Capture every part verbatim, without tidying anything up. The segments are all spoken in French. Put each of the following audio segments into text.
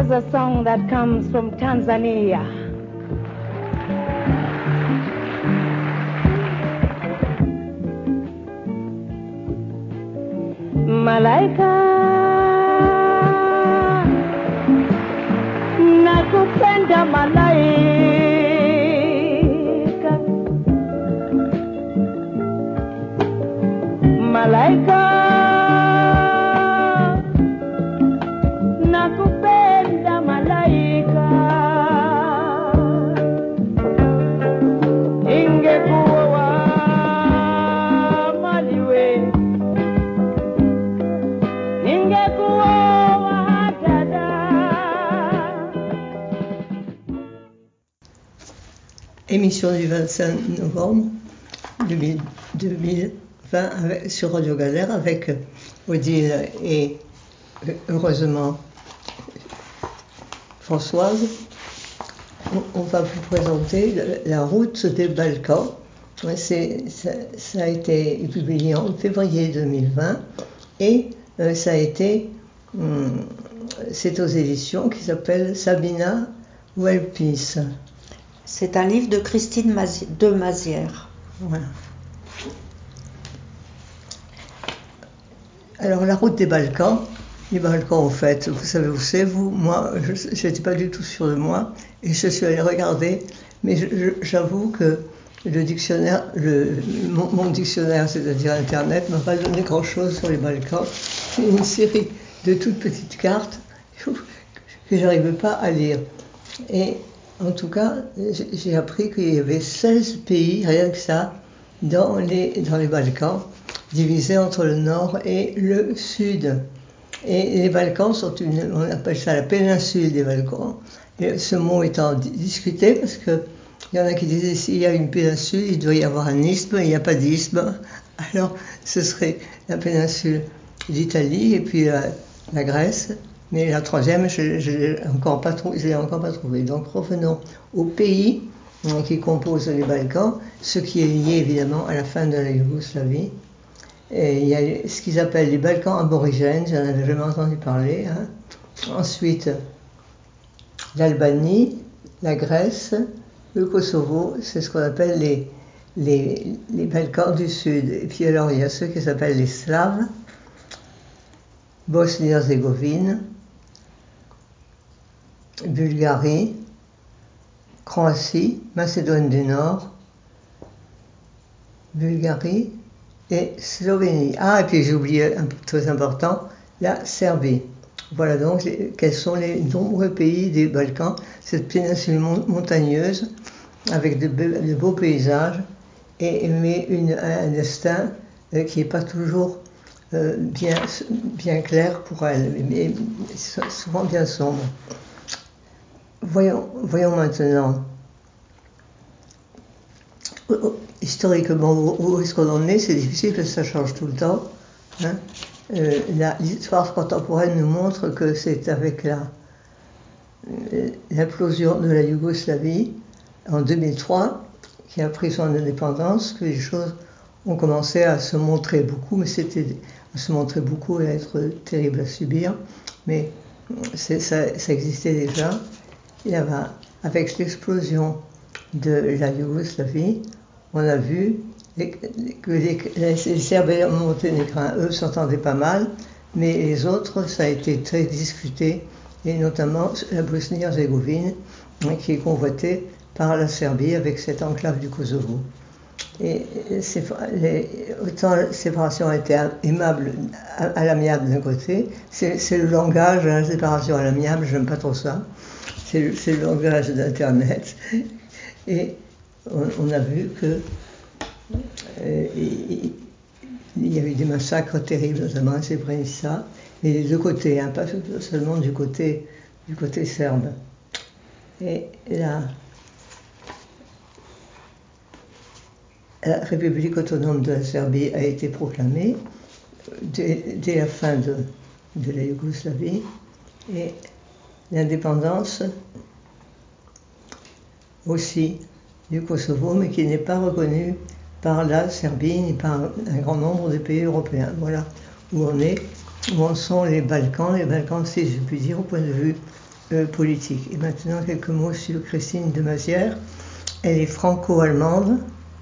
has a song that comes from Tanzania. Malaika, nakupenda malaika, malaika, nakupenda malaika, ingekuwa maliwe, ingekuwa dada. Émission du vingt-cinq novembre deux mille vingt avec, sur Radio Galère avec Odile et heureusement Françoise. On, on va vous présenter la, la route des Balkans. C'est, ça, ça a été publié en février deux mille vingt et euh, ça a été, hum, c'est aux éditions qui s'appellent Sabina Welpis. C'est un livre de Christine Mazi- de Mazières. Voilà. Alors, la route des Balkans, les Balkans, en fait, vous savez où c'est, vous, moi, je n'étais pas du tout sûre de moi, et je suis allée regarder, mais je, je, j'avoue que le dictionnaire, le, mon, mon dictionnaire, c'est-à-dire Internet, m'a pas donné grand-chose sur les Balkans. C'est une série de toutes petites cartes que j'arrivais pas à lire. Et en tout cas, j'ai appris qu'il y avait seize pays, rien que ça, dans les, dans les Balkans, divisés entre le nord et le sud. Et les Balkans sont une, on appelle ça la péninsule des Balkans. Et ce mot étant discuté parce que il y en a qui disaient s'il y a une péninsule, il doit y avoir un isthme, il n'y a pas d'isthme. Alors ce serait la péninsule d'Italie et puis la, la Grèce. Mais la troisième, je ne l'ai encore pas trouvée. encore pas trouvé. Donc revenons aux pays qui composent les Balkans, ce qui est lié évidemment à la fin de la Yougoslavie. Et il y a ce qu'ils appellent les Balkans aborigènes, j'en avais jamais entendu parler. Hein. Ensuite, l'Albanie, la Grèce, le Kosovo, c'est ce qu'on appelle les, les, les Balkans du Sud. Et puis alors il y a ceux qui s'appellent les Slaves, Bosnie-Herzégovine, Bulgarie, Croatie, Macédoine du Nord, Bulgarie et Slovénie. Ah, et puis j'ai oublié un peu très important, la Serbie. Voilà donc les, quels sont les nombreux pays des Balkans, cette péninsule montagneuse avec de, be- de beaux paysages, et, mais une, un destin euh, qui n'est pas toujours euh, bien, bien clair pour elle, mais souvent bien sombre. Voyons, voyons maintenant, historiquement, où est-ce qu'on en est, c'est difficile parce que ça change tout le temps. Hein. Euh, la, l'histoire contemporaine nous montre que c'est avec la, euh, l'implosion de la Yougoslavie en deux mille trois, qui a pris son indépendance, que les choses ont commencé à se montrer beaucoup, mais c'était à se montrer beaucoup et à être terrible à subir, mais c'est, ça, ça existait déjà. Et là, avec l'explosion de la Yougoslavie, on a vu les, que les, les, les Serbes et les Monténégrins, eux, s'entendaient pas mal, mais les autres, ça a été très discuté, et notamment la Bosnie-Herzégovine, qui est convoitée par la Serbie avec cette enclave du Kosovo. Et c'est, les, autant la séparation a été aimable, à, à l'amiable d'un côté, c'est, c'est le langage de la séparation à l'amiable, j'aime pas trop ça. C'est le, c'est le langage d'Internet. Et on, on a vu que euh, il, il y a eu des massacres terribles, notamment à Srebrenica, mais des deux côtés, hein, pas seulement du côté, du côté serbe. Et la, la République autonome de la Serbie a été proclamée dès, dès la fin de, de la Yougoslavie, et l'indépendance aussi du Kosovo, mais qui n'est pas reconnue par la Serbie ni par un grand nombre de pays européens. Voilà où on est, où en sont les Balkans, les Balkans, si je puis dire, au point de vue euh, politique. Et maintenant, quelques mots sur Christine de Mazières. Elle est franco-allemande.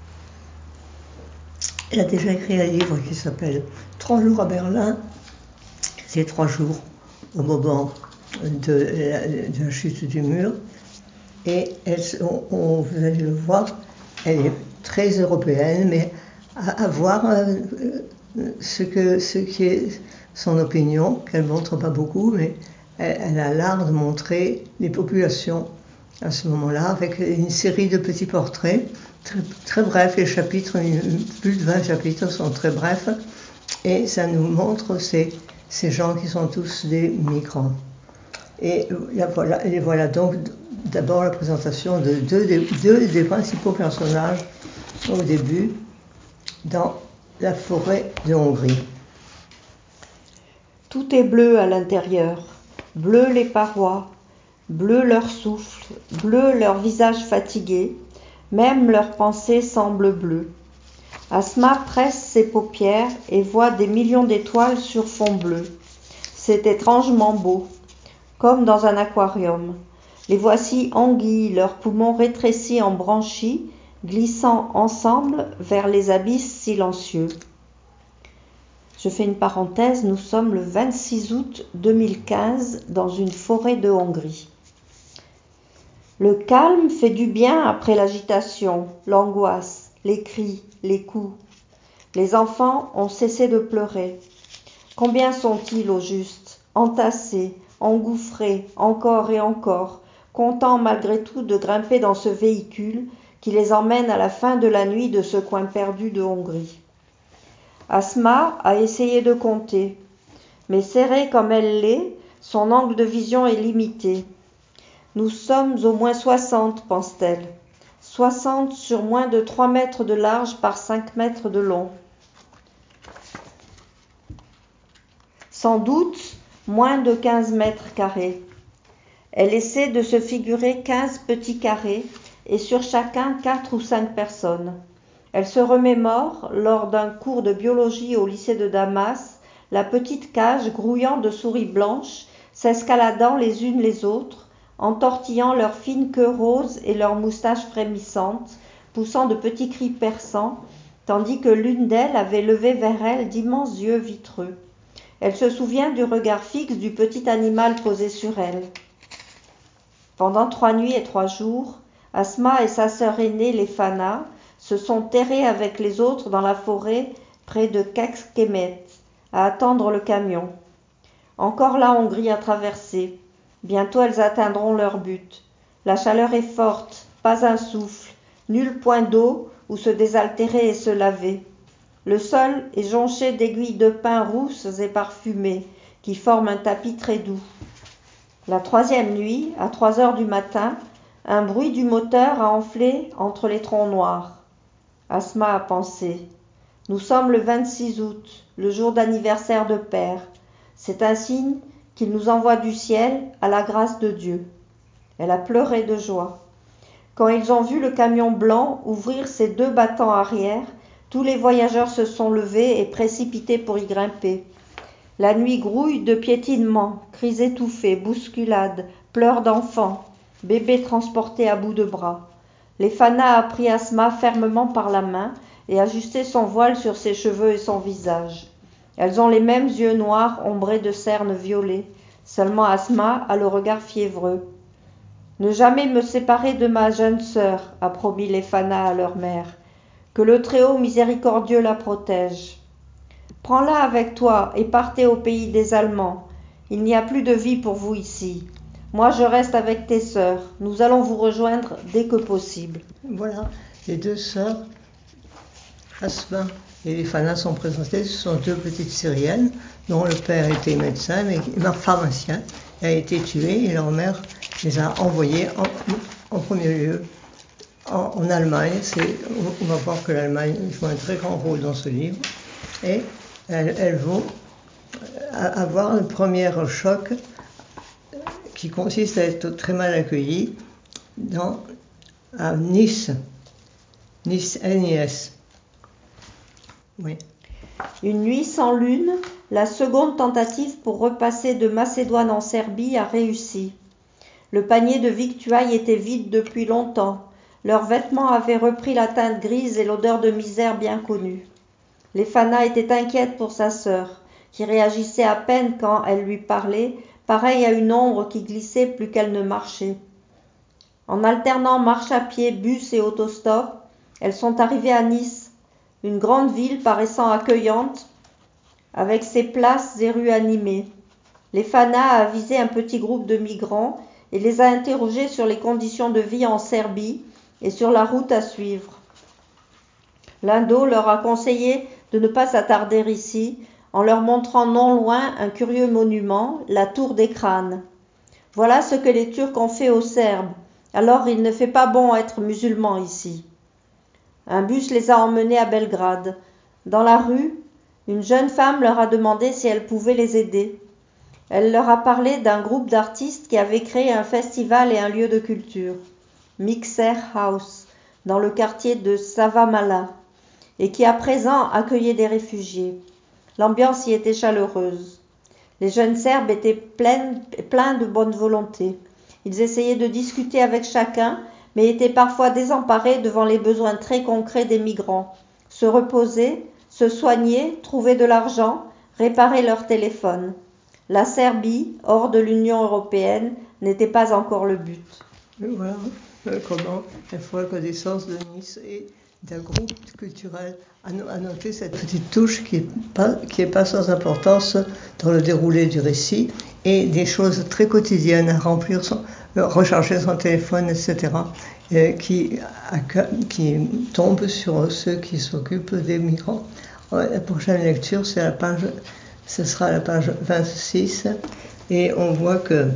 Elle a déjà écrit un livre qui s'appelle « Trois jours à Berlin ». C'est trois jours au moment de la, de la chute du mur. Et elle, on, on, vous allez le voir, elle est très européenne, mais à, à voir euh, ce, que, ce qui est son opinion, qu'elle ne montre pas beaucoup, mais elle, elle a l'art de montrer les populations à ce moment-là, avec une série de petits portraits, très, très brefs, les chapitres, plus de vingt chapitres sont très brefs, et ça nous montre ces, ces gens qui sont tous des migrants. Et, là, voilà, et voilà donc d'abord la présentation de deux des, deux des principaux personnages au début dans la forêt de Hongrie. Tout est bleu à l'intérieur, bleu les parois, bleu leur souffle, bleu leur visage fatigué, même leurs pensées semblent bleues. Asma presse ses paupières et voit des millions d'étoiles sur fond bleu. C'est étrangement beau, comme dans un aquarium. Les voici anguilles, leurs poumons rétrécis en branchies, glissant ensemble vers les abysses silencieux. Je fais une parenthèse, nous sommes le vingt-six août deux mille quinze dans une forêt de Hongrie. Le calme fait du bien après l'agitation, l'angoisse, les cris, les coups. Les enfants ont cessé de pleurer. Combien sont-ils au juste, entassés, engouffrés, encore et encore, contents malgré tout de grimper dans ce véhicule qui les emmène à la fin de la nuit de ce coin perdu de Hongrie. Asma a essayé de compter, mais serrée comme elle l'est, son angle de vision est limité. Nous sommes au moins soixante, pense-t-elle. soixante sur moins de trois mètres de large par cinq mètres de long. Sans doute moins de quinze mètres carrés. Elle essaie de se figurer quinze petits carrés et sur chacun quatre ou cinq personnes. Elle se remémore, lors d'un cours de biologie au lycée de Damas, la petite cage grouillant de souris blanches, s'escaladant les unes les autres, entortillant leurs fines queues roses et leurs moustaches frémissantes, poussant de petits cris perçants, tandis que l'une d'elles avait levé vers elle d'immenses yeux vitreux. Elle se souvient du regard fixe du petit animal posé sur elle. Pendant trois nuits et trois jours, Asma et sa sœur aînée, Lefana, se sont terrées avec les autres dans la forêt près de Kecskemét, à attendre le camion. Encore la Hongrie à traverser. Bientôt elles atteindront leur but. La chaleur est forte, pas un souffle, nul point d'eau où se désaltérer et se laver. Le sol est jonché d'aiguilles de pin rousses et parfumées qui forment un tapis très doux. La troisième nuit, à trois heures du matin, un bruit du moteur a enflé entre les troncs noirs. Asma a pensé. Nous sommes le vingt-six août, le jour d'anniversaire de Père. C'est un signe qu'il nous envoie du ciel à la grâce de Dieu. Elle a pleuré de joie. Quand ils ont vu le camion blanc ouvrir ses deux battants arrière, tous les voyageurs se sont levés et précipités pour y grimper. La nuit grouille de piétinements, cris étouffés, bousculades, pleurs d'enfants, bébés transportés à bout de bras. Lefana a pris Asma fermement par la main et ajusté son voile sur ses cheveux et son visage. Elles ont les mêmes yeux noirs ombrés de cernes violets. Seulement Asma a le regard fiévreux. « Ne jamais me séparer de ma jeune sœur, a promis Lefana à leur mère. Que le Très-Haut miséricordieux la protège. Prends-la avec toi et partez au pays des Allemands. Il n'y a plus de vie pour vous ici. Moi, je reste avec tes sœurs. Nous allons vous rejoindre dès que possible. » Voilà, les deux sœurs, Asma et Lefana, sont présentées. Ce sont deux petites Syriennes dont le père était médecin, mais pharmacien, a été tué et leur mère les a envoyées en, en premier lieu en, en Allemagne. C'est, on, on va voir que l'Allemagne joue un très grand rôle dans ce livre. Et elles, elles vont avoir le premier choc qui consiste à être très mal accueillies dans, à Nice, Nice, N I S. Oui. Une nuit sans lune, la seconde tentative pour repasser de Macédoine en Serbie a réussi. Le panier de victuailles était vide depuis longtemps. Leurs vêtements avaient repris la teinte grise et l'odeur de misère bien connue. Les Fana était inquiète pour sa sœur, qui réagissait à peine quand elle lui parlait, pareille à une ombre qui glissait plus qu'elle ne marchait. En alternant marche à pied, bus et autostop, elles sont arrivées à Nice, une grande ville paraissant accueillante, avec ses places et rues animées. Les Fana a avisé un petit groupe de migrants et les a interrogés sur les conditions de vie en Serbie et sur la route à suivre. L'un d'eux leur a conseillé de ne pas s'attarder ici, en leur montrant non loin un curieux monument, la tour des crânes. Voilà ce que les Turcs ont fait aux Serbes, alors il ne fait pas bon être musulman ici. Un bus les a emmenés à Belgrade. Dans la rue, une jeune femme leur a demandé si elle pouvait les aider. Elle leur a parlé d'un groupe d'artistes qui avait créé un festival et un lieu de culture, Mixer House, dans le quartier de Savamala, et qui à présent accueillait des réfugiés. L'ambiance y était chaleureuse. Les jeunes Serbes étaient pleins, pleins de bonne volonté. Ils essayaient de discuter avec chacun, mais étaient parfois désemparés devant les besoins très concrets des migrants. Se reposer, se soigner, trouver de l'argent, réparer leur téléphone. La Serbie, hors de l'Union européenne, n'était pas encore le but. Et voilà euh, comment elle fera la connaissance de Nice et d'un groupe culturel. À, no- à noter cette petite touche qui n'est pas, qui est pas sans importance dans le déroulé du récit et des choses très quotidiennes à remplir, son, euh, recharger son téléphone, et cetera, euh, qui, acc- qui tombent sur ceux qui s'occupent des migrants. Ouais, la prochaine lecture, c'est la page, ce sera la page vingt-six et on voit que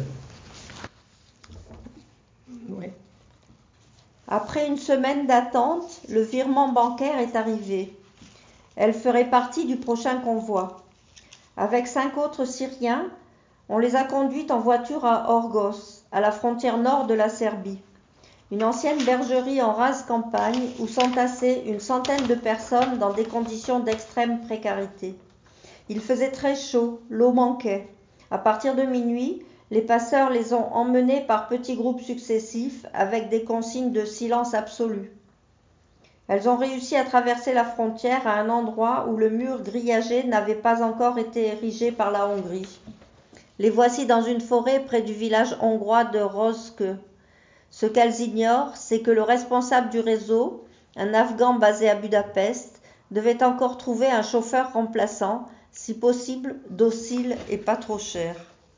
ouais. Après une semaine d'attente, le virement bancaire est arrivé. Elle ferait partie du prochain convoi. Avec cinq autres Syriens, on les a conduites en voiture à Orgos, à la frontière nord de la Serbie. Une ancienne bergerie en rase campagne où s'entassaient une centaine de personnes dans des conditions d'extrême précarité. Il faisait très chaud, l'eau manquait. À partir de minuit, les passeurs les ont emmenés par petits groupes successifs avec des consignes de silence absolu. Elles ont réussi à traverser la frontière à un endroit où le mur grillagé n'avait pas encore été érigé par la Hongrie. Les voici dans une forêt près du village hongrois de Roszke. Ce qu'elles ignorent, c'est que le responsable du réseau, un Afghan basé à Budapest, devait encore trouver un chauffeur remplaçant, si possible docile et pas trop cher.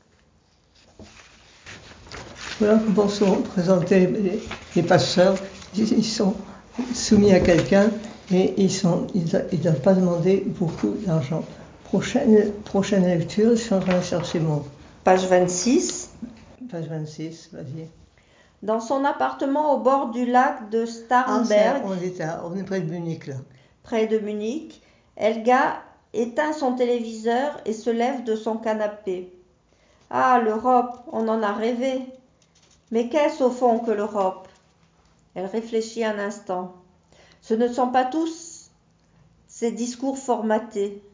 Voilà comment sont présentés les, les passeurs. Ils sont soumis à quelqu'un et ils ne ils doivent pas demander beaucoup d'argent. Prochaine, prochaine lecture, je suis en train de chercher mon... Page vingt-six. Page vingt-six, vas-y. Dans son appartement au bord du lac de Ah, c'est- Starnberg, on, est à- on est près de Munich, là. près de Munich, Helga éteint son téléviseur et se lève de son canapé. Ah, l'Europe, on en a rêvé. Mais qu'est-ce au fond que l'Europe ? Elle réfléchit un instant. Ce ne sont pas tous ces discours formatés.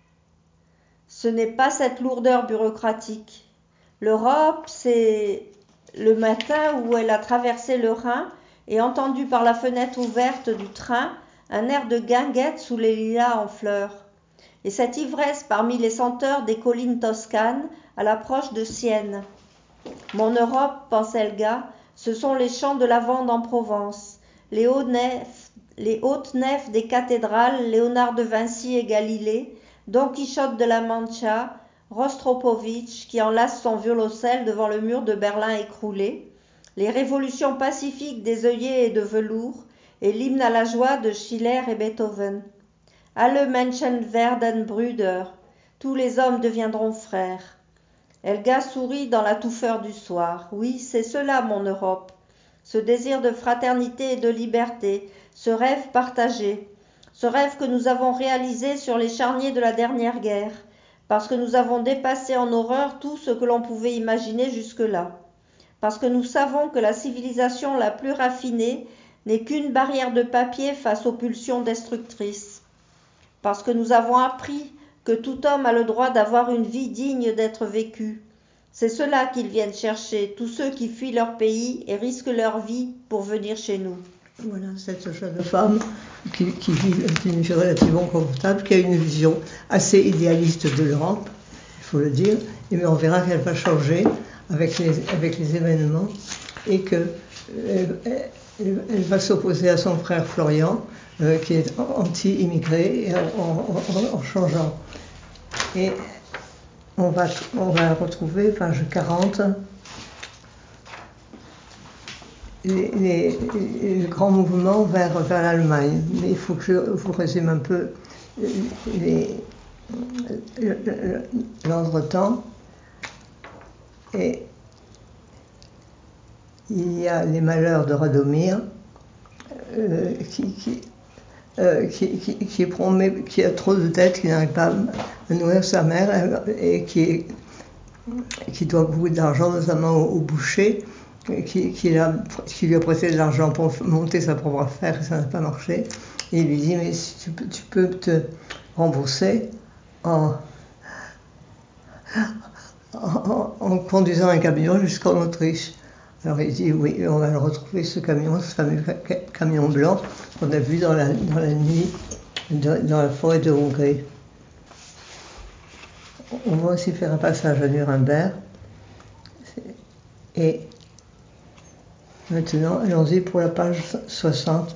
Ce n'est pas cette lourdeur bureaucratique. L'Europe, c'est le matin où elle a traversé le Rhin et entendu par la fenêtre ouverte du train un air de guinguette sous les lilas en fleurs. Et cette ivresse parmi les senteurs des collines toscanes à l'approche de Sienne. Mon Europe, pense Helga, ce sont les champs de lavande en Provence, les, hauts nefs, les hautes nefs des cathédrales Léonard de Vinci et Galilée, Don Quichotte de la Mancha, Rostropovitch qui enlace son violoncelle devant le mur de Berlin écroulé, les révolutions pacifiques des œillets et de velours, et l'hymne à la joie de Schiller et Beethoven. Alle Menschen werden Brüder, tous les hommes deviendront frères. Helga sourit dans la touffeur du soir. Oui, c'est cela mon Europe. Ce désir de fraternité et de liberté, ce rêve partagé, ce rêve que nous avons réalisé sur les charniers de la dernière guerre, parce que nous avons dépassé en horreur tout ce que l'on pouvait imaginer jusque-là, parce que nous savons que la civilisation la plus raffinée n'est qu'une barrière de papier face aux pulsions destructrices, parce que nous avons appris que tout homme a le droit d'avoir une vie digne d'être vécue, C'est cela qu'ils viennent chercher, tous ceux qui fuient leur pays et risquent leur vie pour venir chez nous. Voilà, cette jeune femme qui, qui vit une vie relativement confortable, qui a une vision assez idéaliste de l'Europe, il faut le dire, mais on verra qu'elle va changer avec les, avec les événements et qu'elle elle, elle va s'opposer à son frère Florian, euh, qui est anti-immigré, en, en, en changeant. Et on va, on va retrouver, page quarante, Les, les, les grands mouvements vers, vers l'Allemagne. Mais il faut que je vous résume un peu l'entretemps. Et il y a les malheurs de Radomir, euh, qui, qui, euh, qui, qui, qui, promet, qui a trop de dettes, qui n'arrive pas à nourrir sa mère et qui, qui doit beaucoup d'argent, notamment au, au boucher. Qui, qui, a, qui lui a prêté de l'argent pour monter sa propre affaire et ça n'a pas marché. Et il lui dit, mais si tu, peux, tu peux te rembourser en, en, en conduisant un camion jusqu'en Autriche. Alors il dit, oui, on va le retrouver, ce camion, ce fameux camion blanc qu'on a vu dans la, dans la nuit de, dans la forêt de Hongrie. On va aussi faire un passage à Nuremberg. Et maintenant, allons-y pour la page soixante.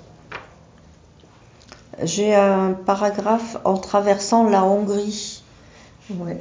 J'ai un paragraphe en traversant la Hongrie. Oui.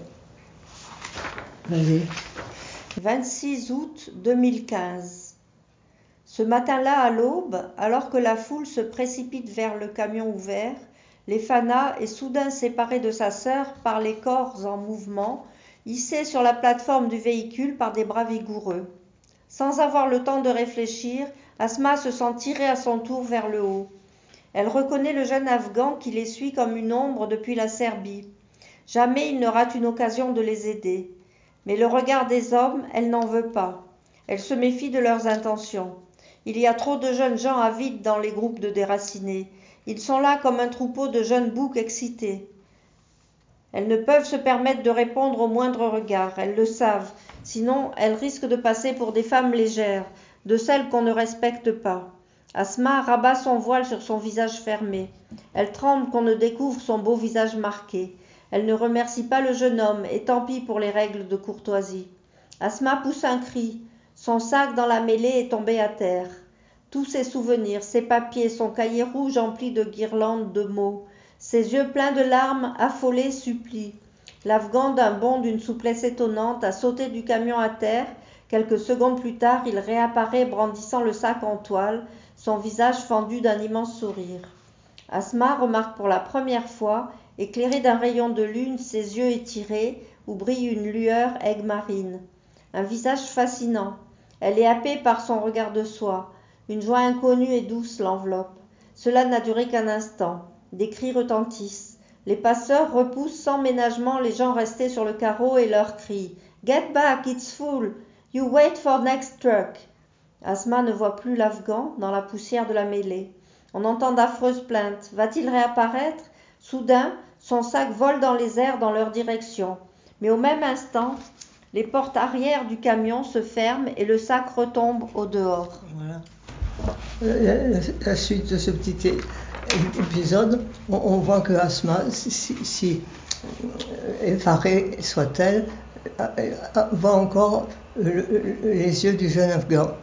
Vas-y. vingt-six août deux mille quinze. Ce matin-là, à l'aube, alors que la foule se précipite vers le camion ouvert, Lefana est soudain séparé de sa sœur par les corps en mouvement, hissés sur la plateforme du véhicule par des bras vigoureux. Sans avoir le temps de réfléchir, Asma se sent tirée à son tour vers le haut. Elle reconnaît le jeune Afghan qui les suit comme une ombre depuis la Serbie. Jamais il ne rate une occasion de les aider. Mais le regard des hommes, elle n'en veut pas. Elle se méfie de leurs intentions. Il y a trop de jeunes gens avides dans les groupes de déracinés. Ils sont là comme un troupeau de jeunes boucs excités. Elles ne peuvent se permettre de répondre au moindre regard, elles le savent. Sinon, elles risquent de passer pour des femmes légères, de celles qu'on ne respecte pas. Asma rabat son voile sur son visage fermé. Elle tremble qu'on ne découvre son beau visage marqué. Elle ne remercie pas le jeune homme, et tant pis pour les règles de courtoisie. Asma pousse un cri. Son sac dans la mêlée est tombé à terre. Tous ses souvenirs, ses papiers, son cahier rouge empli de guirlandes de mots. Ses yeux pleins de larmes, affolés, supplient. L'Afghan, d'un bond d'une souplesse étonnante, a sauté du camion à terre. Quelques secondes plus tard, il réapparaît brandissant le sac en toile, son visage fendu d'un immense sourire. Asma remarque pour la première fois, éclairé d'un rayon de lune, ses yeux étirés, où brille une lueur aigue marine. Un visage fascinant. Elle est happée par son regard de soie. Une joie inconnue et douce l'enveloppe. Cela n'a duré qu'un instant. Des cris retentissent. Les passeurs repoussent sans ménagement les gens restés sur le carreau et leur crient « Get back, it's full. You wait for next truck. » Asma ne voit plus l'Afghan dans la poussière de la mêlée. On entend d'affreuses plaintes. Va-t-il réapparaître ? Soudain, son sac vole dans les airs dans leur direction. Mais au même instant, les portes arrière du camion se ferment et le sac retombe au dehors. Voilà. La, la, la suite de ce petit épisode, on, on voit que Asma, si, si, si effarée soit-elle, voit encore le, les yeux du jeune Afghan.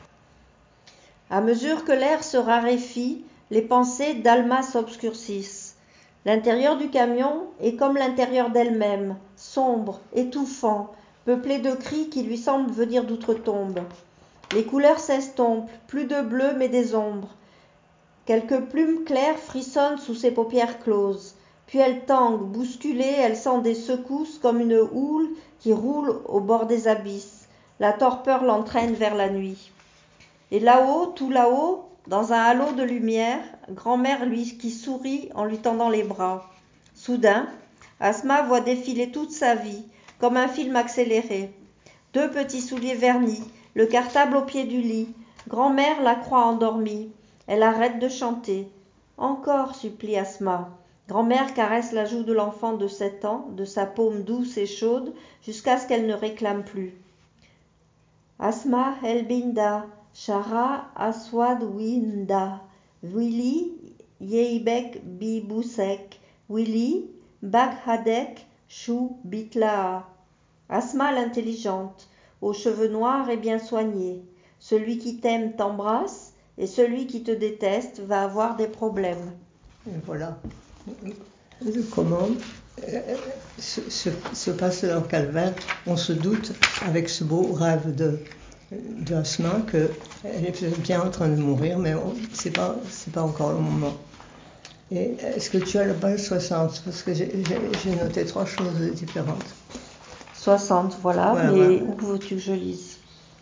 À mesure que l'air se raréfie, les pensées d'Alma s'obscurcissent. L'intérieur du camion est comme l'intérieur d'elle-même, sombre, étouffant, peuplé de cris qui lui semblent venir d'outre-tombe. Les couleurs s'estompent, plus de bleu mais des ombres. Quelques plumes claires frissonnent sous ses paupières closes. Puis elle tangue, bousculée, elle sent des secousses comme une houle qui roule au bord des abysses. La torpeur l'entraîne vers la nuit. Et là-haut, tout là-haut, dans un halo de lumière, grand-mère lui qui sourit en lui tendant les bras. Soudain, Asma voit défiler toute sa vie, comme un film accéléré. Deux petits souliers vernis, le cartable au pied du lit. Grand-mère la croit endormie. Elle arrête de chanter. Encore, supplie Asma. Grand-mère caresse la joue de l'enfant de sept ans, de sa paume douce et chaude, jusqu'à ce qu'elle ne réclame plus. Asma Elbinda, Shara Aswadwinda, Willy Yeibek Bibusek, Willy Baghadek Chou Bitlaa. Asma l'intelligente, aux cheveux noirs et bien soignés. Celui qui t'aime t'embrasse et celui qui te déteste va avoir des problèmes. Et voilà comment euh, se, se, se passe leur calvaire. On se doute, avec ce beau rêve de, de Asma, qu'elle est peut-être bien en train de mourir, mais ce n'est pas, c'est pas encore le moment. Et est-ce que tu as la page soixante? Parce que j'ai, j'ai, j'ai noté trois choses différentes. soixante, voilà, voilà mais voilà. Où veux-tu que je lise?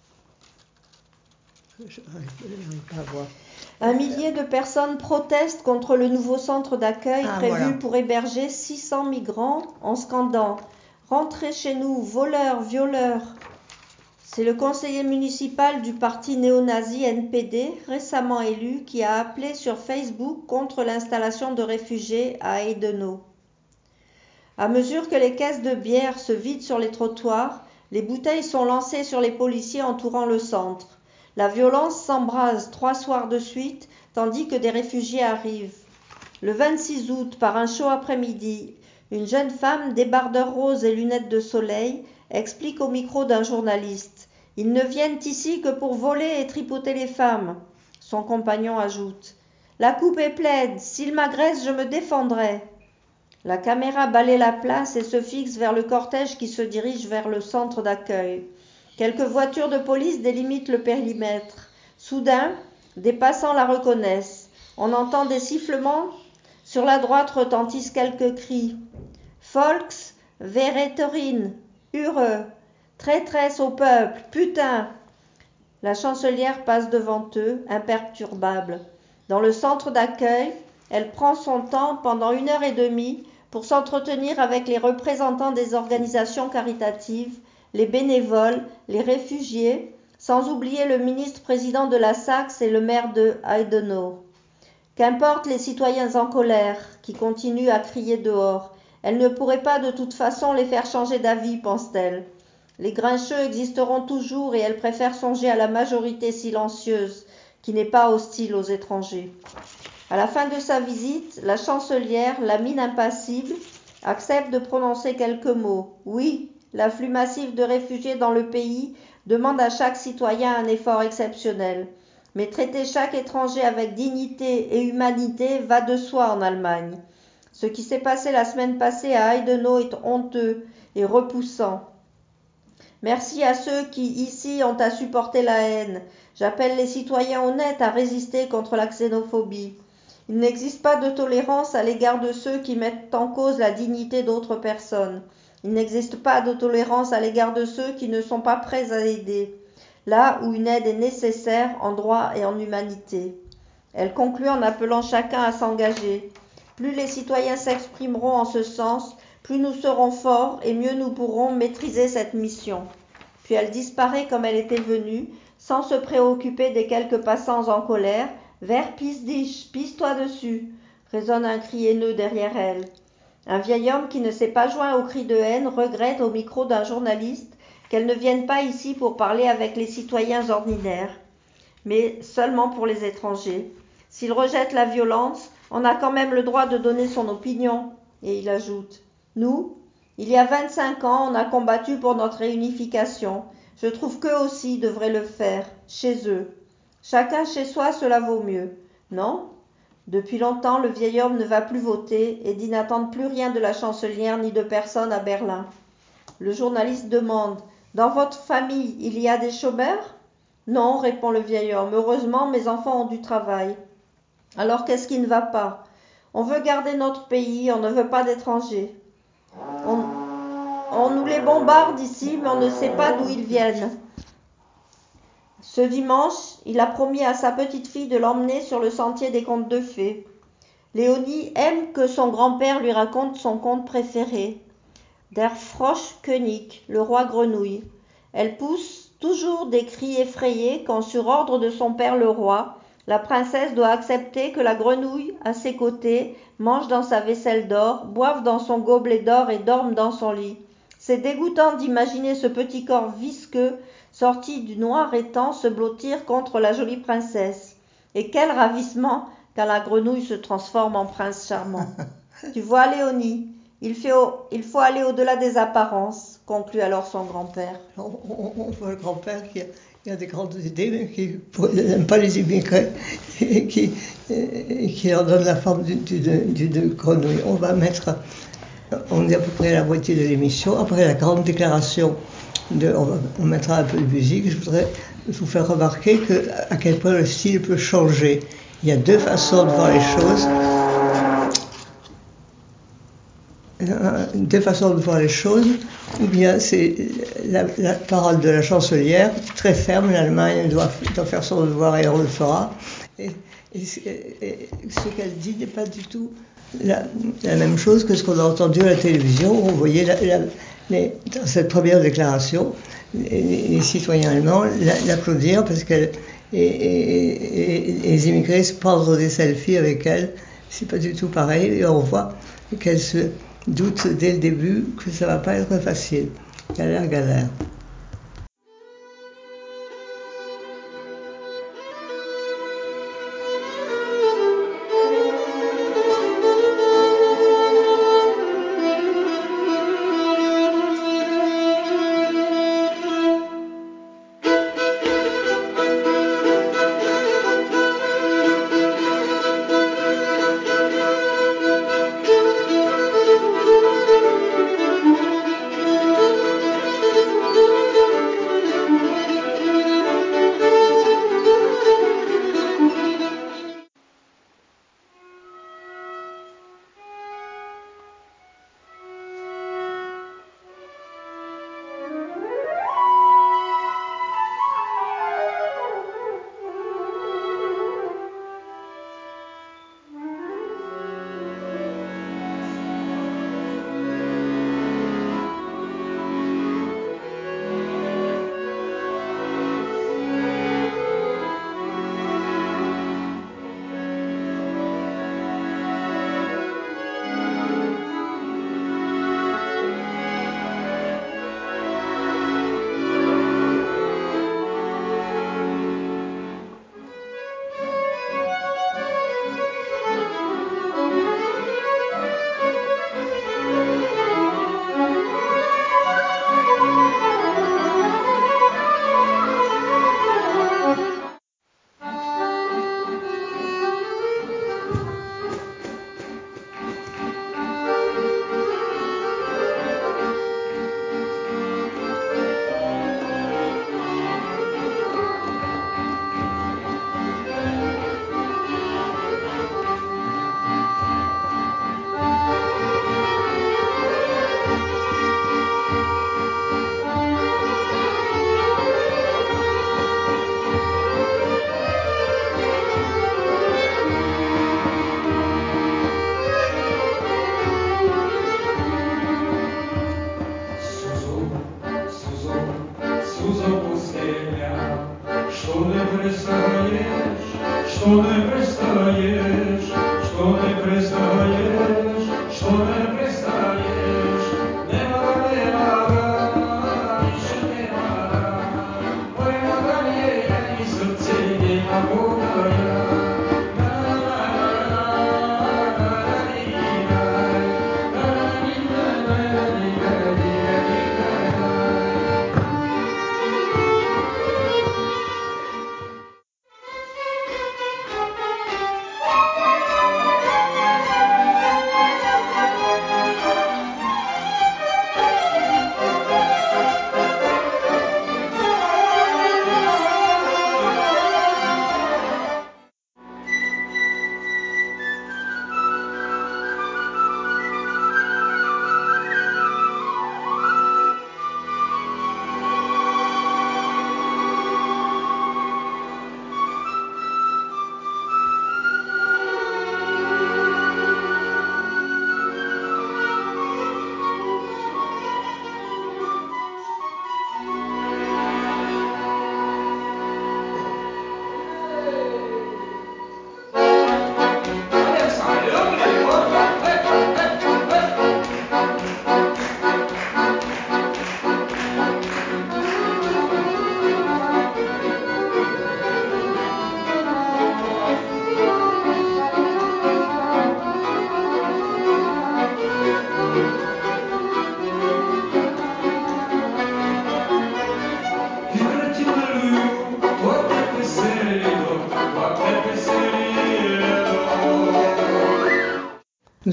Je n'arrive pas à voir. Un millier de personnes protestent contre le nouveau centre d'accueil ah, prévu voilà. pour héberger six cents migrants en scandant « Rentrez chez nous, voleurs, violeurs ». C'est le conseiller municipal du parti néo-nazi N P D, récemment élu, qui a appelé sur Facebook contre l'installation de réfugiés à Edenau. À mesure que les caisses de bière se vident sur les trottoirs, les bouteilles sont lancées sur les policiers entourant le centre. La violence s'embrase trois soirs de suite, tandis que des réfugiés arrivent. Le vingt-six août, par un chaud après-midi, une jeune femme, débardeur rose et lunettes de soleil, explique au micro d'un journaliste « Ils ne viennent ici que pour voler et tripoter les femmes ». Son compagnon ajoute « La coupe est pleine, s'ils m'agressent, je me défendrai ». La caméra balaie la place et se fixe vers le cortège qui se dirige vers le centre d'accueil. Quelques voitures de police délimitent le périmètre. Soudain, des passants la reconnaissent. On entend des sifflements. Sur la droite retentissent quelques cris. Volks, Verräterin, Hure, traîtresse au peuple, putain. La chancelière passe devant eux, imperturbable. Dans le centre d'accueil, elle prend son temps pendant une heure et demie pour s'entretenir avec les représentants des organisations caritatives, les bénévoles, les réfugiés, sans oublier le ministre-président de la Saxe et le maire de Edenau. Qu'importe les citoyens en colère qui continuent à crier dehors, elle ne pourrait pas de toute façon les faire changer d'avis, pense-t-elle. Les grincheux existeront toujours et elle préfère songer à la majorité silencieuse qui n'est pas hostile aux étrangers. À la fin de sa visite, la chancelière, la mine impassible, accepte de prononcer quelques mots. Oui, l'afflux massif de réfugiés dans le pays demande à chaque citoyen un effort exceptionnel. Mais traiter chaque étranger avec dignité et humanité va de soi en Allemagne. Ce qui s'est passé la semaine passée à Edenau est honteux et repoussant. Merci à ceux qui, ici, ont à supporter la haine. J'appelle les citoyens honnêtes à résister contre la xénophobie. Il n'existe pas de tolérance à l'égard de ceux qui mettent en cause la dignité d'autres personnes. Il n'existe pas de tolérance à l'égard de ceux qui ne sont pas prêts à aider, là où une aide est nécessaire en droit et en humanité. Elle conclut en appelant chacun à s'engager. Plus les citoyens s'exprimeront en ce sens, plus nous serons forts et mieux nous pourrons maîtriser cette mission. Puis elle disparaît comme elle était venue, sans se préoccuper des quelques passants en colère. « Vers pisse-dich, pisse-toi dessus !» résonne un cri haineux derrière elle. Un vieil homme qui ne s'est pas joint au cri de haine regrette au micro d'un journaliste qu'elle ne vienne pas ici pour parler avec les citoyens ordinaires, mais seulement pour les étrangers. S'il rejette la violence, on a quand même le droit de donner son opinion. Et il ajoute « Nous, il y a vingt-cinq ans, on a combattu pour notre réunification. Je trouve qu'eux aussi devraient le faire, chez eux. Chacun chez soi, cela vaut mieux. Non ? Depuis longtemps, le vieil homme ne va plus voter et dit n'attendre plus rien de la chancelière ni de personne à Berlin. Le journaliste demande « Dans votre famille, il y a des chômeurs ?» « Non, répond le vieil homme. Heureusement, mes enfants ont du travail. Alors qu'est-ce qui ne va pas ? On veut garder notre pays, on ne veut pas d'étrangers. On, on nous les bombarde ici, mais on ne sait pas d'où ils viennent. » Ce dimanche, il a promis à sa petite fille de l'emmener sur le sentier des contes de fées. Léonie aime que son grand-père lui raconte son conte préféré, Der Froschkönig, le roi grenouille. Elle pousse toujours des cris effrayés quand, sur ordre de son père le roi, la princesse doit accepter que la grenouille, à ses côtés, mange dans sa vaisselle d'or, boive dans son gobelet d'or et dorme dans son lit. C'est dégoûtant d'imaginer ce petit corps visqueux sortis du noir étang se blottirent contre la jolie princesse. Et quel ravissement quand la grenouille se transforme en prince charmant. Tu vois, Léonie, il, fait au, il faut aller au-delà des apparences, conclut alors son grand-père. On, on, on voit le grand-père qui a, qui a des grandes idées, mais qui n'aime pas les immigrés, et qui, et qui leur donne la forme d'une grenouille. On va mettre, on est à peu près à la moitié de l'émission, après la grande déclaration, de, on, va, on mettra un peu de musique. Je voudrais vous faire remarquer que, à quel point le style peut changer. Il y a deux façons de voir les choses. Deux façons de voir les choses, ou bien c'est la, la parole de la chancelière, très ferme, l'Allemagne doit, doit faire son devoir et on le fera. Et, et, et ce qu'elle dit n'est pas du tout la, la même chose que ce qu'on a entendu à la télévision, où on voyait la, la, les, dans cette première déclaration, les, les citoyens allemands l'applaudir parce qu'elle et, et, et, et les immigrés se prendre des selfies avec elle. C'est pas du tout pareil, et on voit qu'elle se doute dès le début que ça va pas être facile. Galère, galère.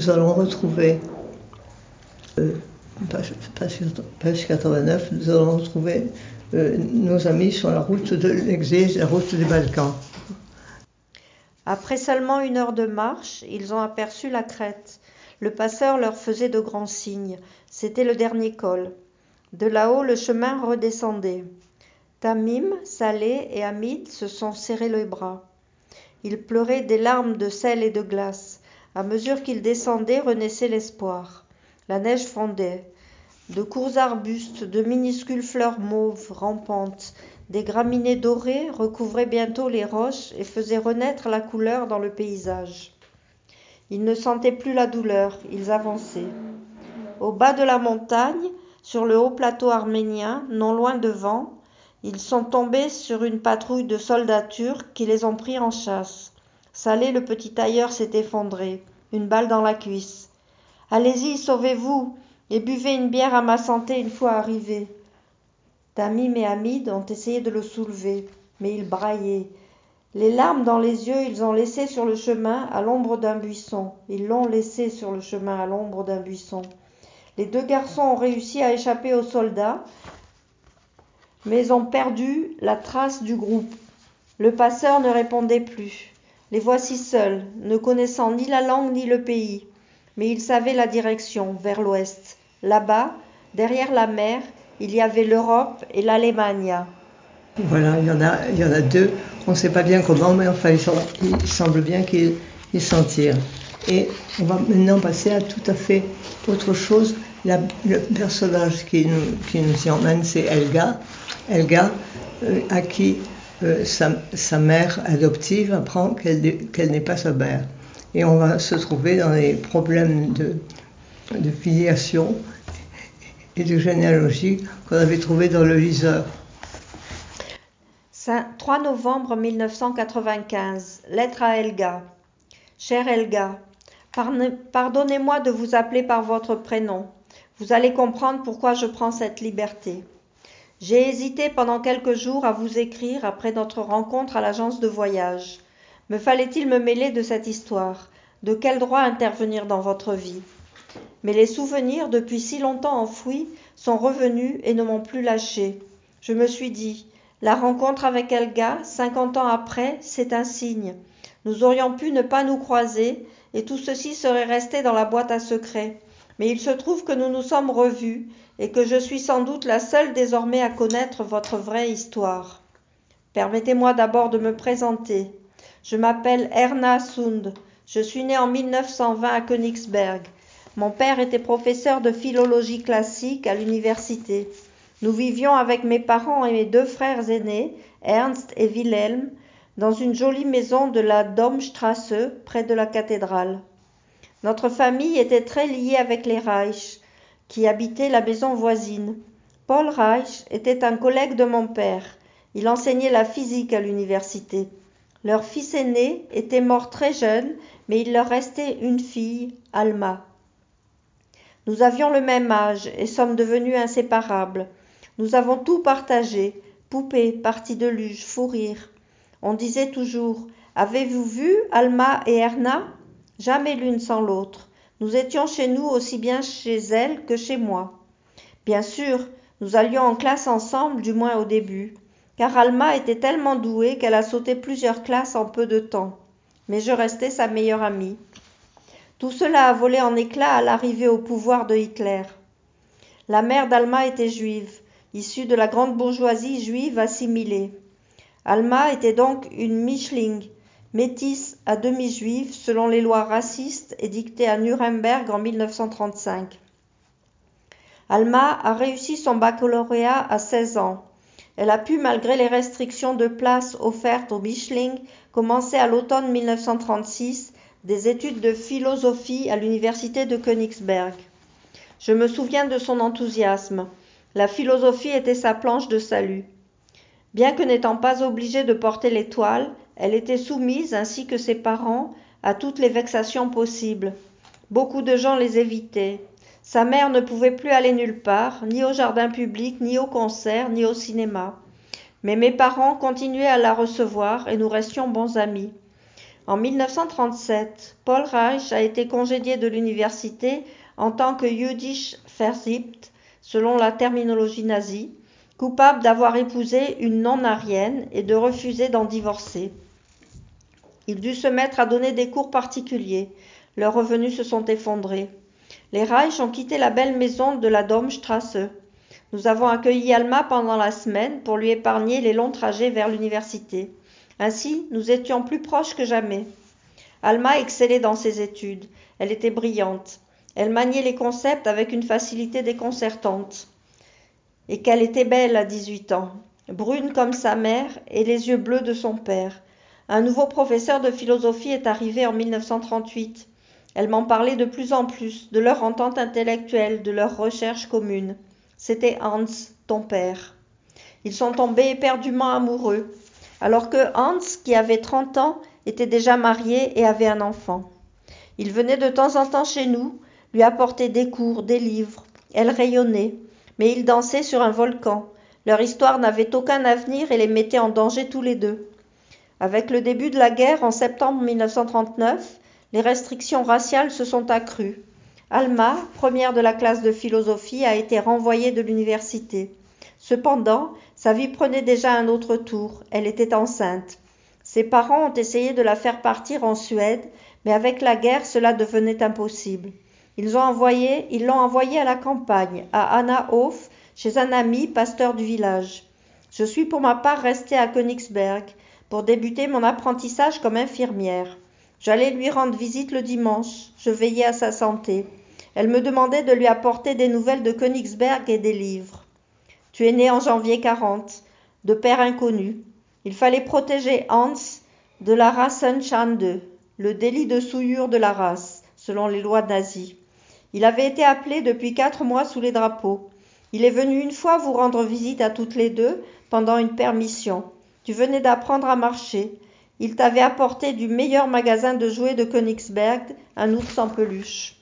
nous allons retrouver, euh, page, page, page quatre-vingt-neuf, nous allons retrouver euh, nos amis sur la route de l'exil, la route des Balkans. Après seulement une heure de marche, ils ont aperçu la crête. Le passeur leur faisait de grands signes. C'était le dernier col. De là-haut, le chemin redescendait. Tamim, Saleh et Hamid se sont serrés les bras. Ils pleuraient des larmes de sel et de glace. À mesure qu'ils descendaient, renaissait l'espoir. La neige fondait. De courts arbustes, de minuscules fleurs mauves, rampantes, des graminées dorées recouvraient bientôt les roches et faisaient renaître la couleur dans le paysage. Ils ne sentaient plus la douleur, ils avançaient. Au bas de la montagne, sur le haut plateau arménien, non loin devant, ils sont tombés sur une patrouille de soldats turcs qui les ont pris en chasse. Saleh, le petit tailleur, s'est effondré, une balle dans la cuisse. « Allez-y, sauvez-vous et buvez une bière à ma santé une fois arrivés. » Tamim et Hamid ont essayé de le soulever, mais il braillait. Les larmes dans les yeux, ils ont laissé sur le chemin à l'ombre d'un buisson. Ils l'ont laissé sur le chemin à l'ombre d'un buisson. Les deux garçons ont réussi à échapper aux soldats, mais ont perdu la trace du groupe. Le passeur ne répondait plus. Les voici seuls, ne connaissant ni la langue ni le pays. Mais ils savaient la direction, vers l'ouest. Là-bas, derrière la mer, il y avait l'Europe et l'Allemagne. Voilà, il y en a, il y en a deux. On ne sait pas bien comment, mais enfin, il, il semble bien qu'ils s'en tirent. Et on va maintenant passer à tout à fait autre chose. La, le personnage qui nous, qui nous y emmène, c'est Helga. Helga, euh, à qui euh, sa, sa mère adoptive apprend qu'elle qu'elle n'est pas sa mère. Et on va se trouver dans les problèmes de, de filiation et de généalogie qu'on avait trouvés dans le liseur. trois novembre mille neuf cent quatre-vingt-quinze. Lettre à Helga. Chère Helga, pardonnez-moi de vous appeler par votre prénom. Vous allez comprendre pourquoi je prends cette liberté. J'ai hésité pendant quelques jours à vous écrire après notre rencontre à l'agence de voyage. Me fallait-il me mêler de cette histoire? De quel droit intervenir dans votre vie? Mais les souvenirs, depuis si longtemps enfouis, sont revenus et ne m'ont plus lâché. Je me suis dit, la rencontre avec Helga, cinquante ans après, c'est un signe. Nous aurions pu ne pas nous croiser et tout ceci serait resté dans la boîte à secrets. Mais il se trouve que nous nous sommes revus et que je suis sans doute la seule désormais à connaître votre vraie histoire. Permettez-moi d'abord de me présenter. Je m'appelle Erna Sund. Je suis née en mille neuf cent vingt à Königsberg. Mon père était professeur de philologie classique à l'université. Nous vivions avec mes parents et mes deux frères aînés, Ernst et Wilhelm, dans une jolie maison de la Domstrasse, près de la cathédrale. Notre famille était très liée avec les Reich, qui habitaient la maison voisine. Paul Reich était un collègue de mon père. Il enseignait la physique à l'université. Leur fils aîné était mort très jeune, mais il leur restait une fille, Alma. Nous avions le même âge et sommes devenus inséparables. Nous avons tout partagé, poupées, parties de luge, fou rire. On disait toujours « Avez-vous vu Alma et Erna ?» Jamais l'une sans l'autre. Nous étions chez nous aussi bien chez elle que chez moi. Bien sûr, nous allions en classe ensemble, du moins au début, car Alma était tellement douée qu'elle a sauté plusieurs classes en peu de temps. Mais je restais sa meilleure amie. Tout cela a volé en éclats à l'arrivée au pouvoir de Hitler. La mère d'Alma était juive, issue de la grande bourgeoisie juive assimilée. Alma était donc une Mischling, métisse à demi juive selon les lois racistes édictées à Nuremberg en mille neuf cent trente-cinq. Alma a réussi son baccalauréat à seize ans. Elle a pu, malgré les restrictions de place offertes aux Mischling, commencer à l'automne mille neuf cent trente-six des études de philosophie à l'université de Königsberg. Je me souviens de son enthousiasme. La philosophie était sa planche de salut. Bien que n'étant pas obligée de porter l'étoile, elle était soumise, ainsi que ses parents, à toutes les vexations possibles. Beaucoup de gens les évitaient. Sa mère ne pouvait plus aller nulle part, ni au jardin public, ni au concert, ni au cinéma. Mais mes parents continuaient à la recevoir et nous restions bons amis. En mille neuf cent trente-sept, Paul Reich a été congédié de l'université en tant que Jüdisch Versiebt, selon la terminologie nazie, coupable d'avoir épousé une non-aryenne et de refuser d'en divorcer. Il dut se mettre à donner des cours particuliers. Leurs revenus se sont effondrés. Les Reich ont quitté la belle maison de la Domstrasse. Nous avons accueilli Alma pendant la semaine pour lui épargner les longs trajets vers l'université. Ainsi, nous étions plus proches que jamais. Alma excellait dans ses études. Elle était brillante. Elle maniait les concepts avec une facilité déconcertante. Et qu'elle était belle à dix-huit ans, brune comme sa mère et les yeux bleus de son père. Un nouveau professeur de philosophie est arrivé en mille neuf cent trente-huit. Elle m'en parlait de plus en plus, de leur entente intellectuelle, de leurs recherches communes. C'était Hans, ton père. Ils sont tombés éperdument amoureux, alors que Hans, qui avait trente ans, était déjà marié et avait un enfant. Il venait de temps en temps chez nous, lui apporter des cours, des livres. Elle rayonnait, mais ils dansaient sur un volcan. Leur histoire n'avait aucun avenir et les mettait en danger tous les deux. Avec le début de la guerre en septembre mille neuf cent trente-neuf, les restrictions raciales se sont accrues. Alma, première de la classe de philosophie, a été renvoyée de l'université. Cependant, sa vie prenait déjà un autre tour. Elle était enceinte. Ses parents ont essayé de la faire partir en Suède, mais avec la guerre, cela devenait impossible. Ils ont envoyé, ils l'ont envoyée à la campagne, à Annahof, chez un ami, pasteur du village. Je suis pour ma part restée à Königsberg pour débuter mon apprentissage comme infirmière. J'allais lui rendre visite le dimanche, je veillais à sa santé. Elle me demandait de lui apporter des nouvelles de Königsberg et des livres. Tu es né en janvier quarante, de père inconnu. Il fallait protéger Hans de la Rassenschande, le délit de souillure de la race, selon les lois nazies. Il avait été appelé depuis quatre mois sous les drapeaux. Il est venu une fois vous rendre visite à toutes les deux pendant une permission. Tu venais d'apprendre à marcher. Il t'avait apporté du meilleur magasin de jouets de Königsberg, un ours en peluche.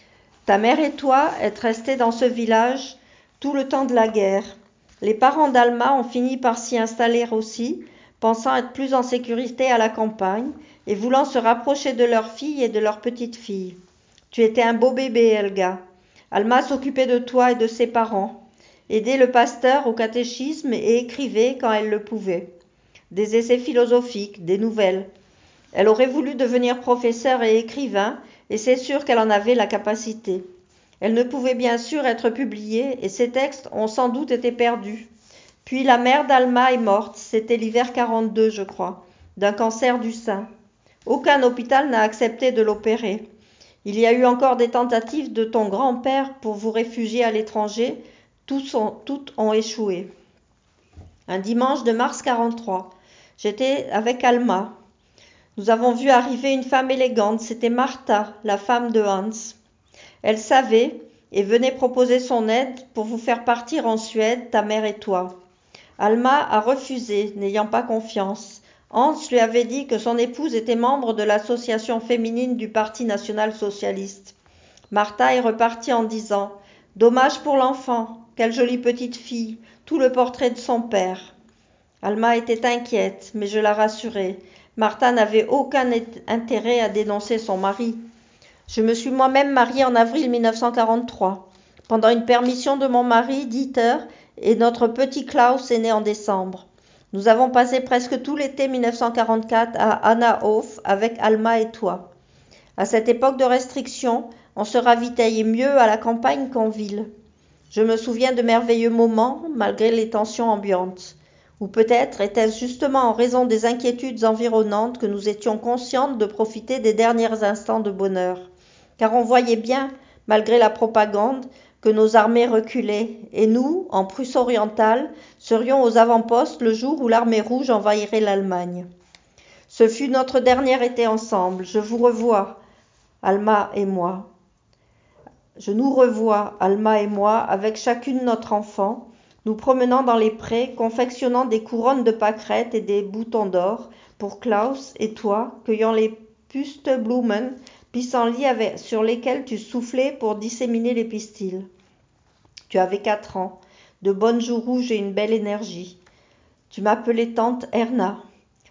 Ta mère et toi êtes restés dans ce village tout le temps de la guerre. Les parents d'Alma ont fini par s'y installer aussi, pensant être plus en sécurité à la campagne et voulant se rapprocher de leur fille et de leur petite-fille. Tu étais un beau bébé, Helga. Alma s'occupait de toi et de ses parents, aidait le pasteur au catéchisme et écrivait quand elle le pouvait. Des essais philosophiques, des nouvelles. Elle aurait voulu devenir professeur et écrivain, et c'est sûr qu'elle en avait la capacité. Elle ne pouvait bien sûr être publiée, et ses textes ont sans doute été perdus. Puis la mère d'Alma est morte, c'était l'hiver quarante-deux, je crois, d'un cancer du sein. Aucun hôpital n'a accepté de l'opérer. Il y a eu encore des tentatives de ton grand-père pour vous réfugier à l'étranger, toutes ont, toutes ont échoué. Un dimanche de mars quarante-trois, j'étais avec Alma. Nous avons vu arriver une femme élégante, c'était Martha, la femme de Hans. Elle savait et venait proposer son aide pour vous faire partir en Suède, ta mère et toi. Alma a refusé, n'ayant pas confiance. Hans lui avait dit que son épouse était membre de l'association féminine du Parti national-socialiste. Martha est repartie en disant « Dommage pour l'enfant, quelle jolie petite fille, tout le portrait de son père. » Alma était inquiète, mais je la rassurai. Martha n'avait aucun intérêt à dénoncer son mari. Je me suis moi-même mariée en avril mille neuf cent quarante-trois. Pendant une permission de mon mari, Dieter, et notre petit Klaus est né en décembre. Nous avons passé presque tout l'été mille neuf cent quarante-quatre à Annahof avec Alma et toi. À cette époque de restriction, on se ravitaillait mieux à la campagne qu'en ville. Je me souviens de merveilleux moments, malgré les tensions ambiantes. Ou peut-être était-ce justement en raison des inquiétudes environnantes que nous étions conscientes de profiter des derniers instants de bonheur. Car on voyait bien, malgré la propagande, que nos armées reculaient, et nous, en Prusse orientale, serions aux avant-postes le jour où l'armée rouge envahirait l'Allemagne. Ce fut notre dernier été ensemble. Je vous revois, Alma et moi. Je nous revois, Alma et moi, avec chacune notre enfant, nous promenant dans les prés, confectionnant des couronnes de pâquerettes et des boutons d'or pour Klaus et toi, cueillant les Pusteblumen, pissenlits sur lesquels tu soufflais pour disséminer les pistils. Tu avais quatre ans, de bonnes joues rouges et une belle énergie. Tu m'appelais tante Erna.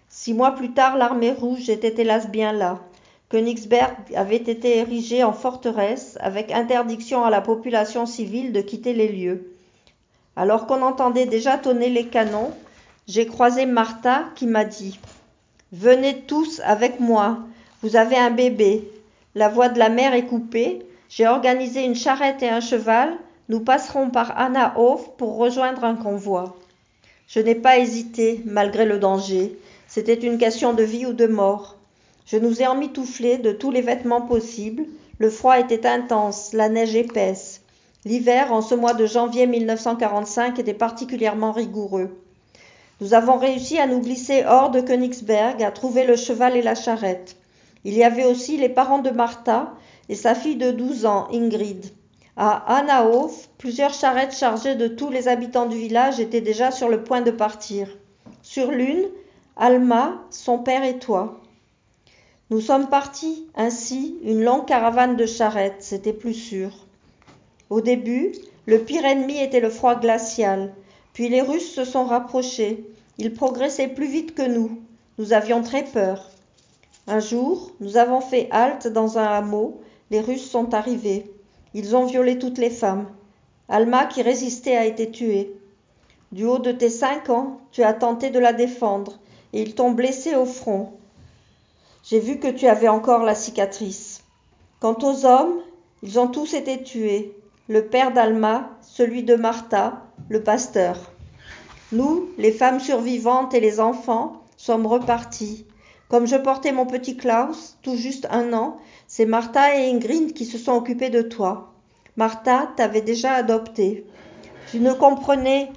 Six mois plus tard, l'armée rouge était hélas bien là. Königsberg avait été érigé en forteresse avec interdiction à la population civile de quitter les lieux. Alors qu'on entendait déjà tonner les canons, j'ai croisé Martha qui m'a dit « Venez tous avec moi, vous avez un bébé. » La voix de la mère est coupée. J'ai organisé une charrette et un cheval. Nous passerons par Annahof pour rejoindre un convoi. Je n'ai pas hésité, malgré le danger. C'était une question de vie ou de mort. Je nous ai emmitouflés de tous les vêtements possibles. Le froid était intense, la neige épaisse. L'hiver, en ce mois de janvier mille neuf cent quarante-cinq, était particulièrement rigoureux. Nous avons réussi à nous glisser hors de Königsberg, à trouver le cheval et la charrette. Il y avait aussi les parents de Martha et sa fille de douze ans, Ingrid. À Annahof, plusieurs charrettes chargées de tous les habitants du village étaient déjà sur le point de partir. Sur l'une, Alma, son père et toi. Nous sommes partis, ainsi, une longue caravane de charrettes, c'était plus sûr. Au début, le pire ennemi était le froid glacial. Puis les Russes se sont rapprochés. Ils progressaient plus vite que nous. Nous avions très peur. Un jour, nous avons fait halte dans un hameau. Les Russes sont arrivés. Ils ont violé toutes les femmes. Alma, qui résistait, a été tuée. Du haut de tes cinq ans, tu as tenté de la défendre et ils t'ont blessée au front. J'ai vu que tu avais encore la cicatrice. Quant aux hommes, ils ont tous été tués. Le père d'Alma, celui de Martha, le pasteur. Nous, les femmes survivantes et les enfants, sommes repartis. Comme je portais mon petit Klaus, tout juste un an, c'est Martha et Ingrid qui se sont occupées de toi. Martha t'avait déjà adopté. Tu ne comprenais